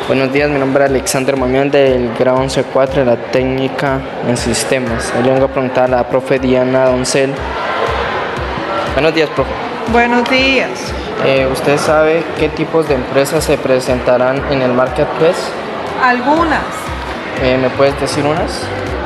Buenos días, mi nombre es Alexander Mamián del grado 11.4 de la técnica en sistemas. Hoy vengo a preguntar a la profe Diana Doncel. Buenos días, profe. Buenos días. ¿Usted sabe qué tipos de empresas se presentarán en el Marketplace? Algunas. ¿Me puedes decir unas?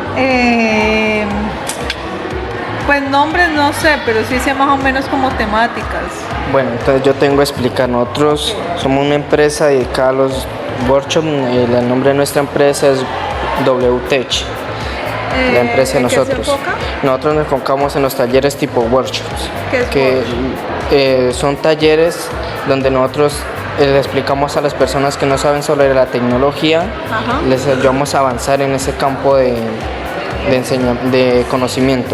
Pues nombres no sé, pero sí sé más o menos como temáticas. Bueno, entonces yo tengo que explicar. Nosotros somos una empresa dedicada a los workshops. El nombre de nuestra empresa es WTech. La empresa de nosotros. ¿En qué se enfoca? Nosotros nos enfocamos en los talleres tipo workshops, ¿Qué es son talleres donde nosotros le explicamos a las personas que no saben sobre la tecnología. Ajá. Les ayudamos a avanzar en ese campo de conocimiento.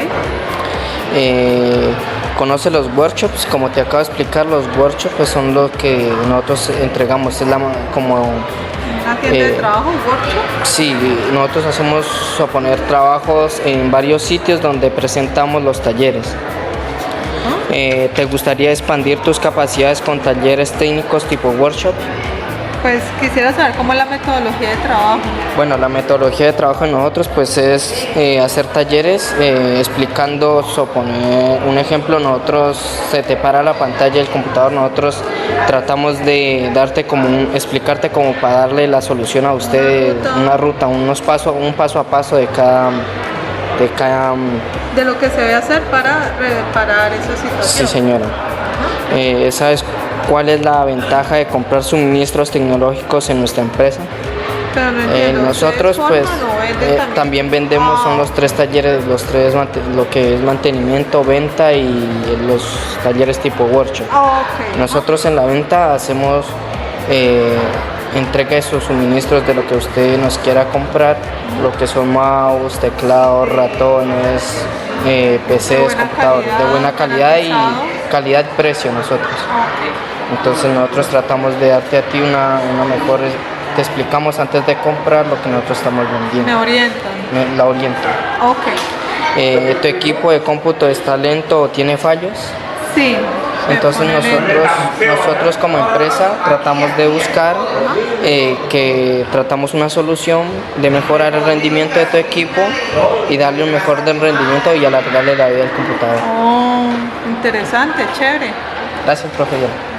Okay. Conoce los workshops, como te acabo de explicar, los workshops pues, son lo que nosotros entregamos, es como... ¿Una tienda de trabajo, un workshop? Sí, nosotros hacemos suponer trabajos en varios sitios donde presentamos los talleres. ¿Te gustaría expandir tus capacidades con talleres técnicos tipo workshop? Pues quisiera saber cómo es la metodología de trabajo. Bueno, la metodología de trabajo de nosotros pues es hacer talleres explicando, suponer un ejemplo, nosotros se te para la pantalla del computador, nosotros tratamos de darte explicarte como para darle la solución a usted, una ruta, un paso a paso de cada De lo que se debe hacer para reparar esa situación. Sí, señora. ¿Sabes cuál es la ventaja de comprar suministros tecnológicos en nuestra empresa? Pero no entiendo, Nosotros pues también vendemos, son los tres talleres, lo que es mantenimiento, venta y los talleres tipo workshop. Okay. Nosotros en la venta hacemos entrega de sus suministros de lo que usted nos quiera comprar, lo que son mouse, teclados, ratones, PCs, computadores de buena calidad y calidad-precio nosotros. Okay. Entonces nosotros tratamos de darte a ti una mejor, te explicamos antes de comprar lo que nosotros estamos vendiendo. Me orientan. La oriento. Ok. ¿Tu equipo de cómputo está lento o tiene fallos? Sí. Entonces nosotros como empresa tratamos de buscar tratamos una solución de mejorar el rendimiento de tu equipo y darle un mejor del rendimiento y alargarle la vida del computador. Oh, interesante, chévere. Gracias, profe.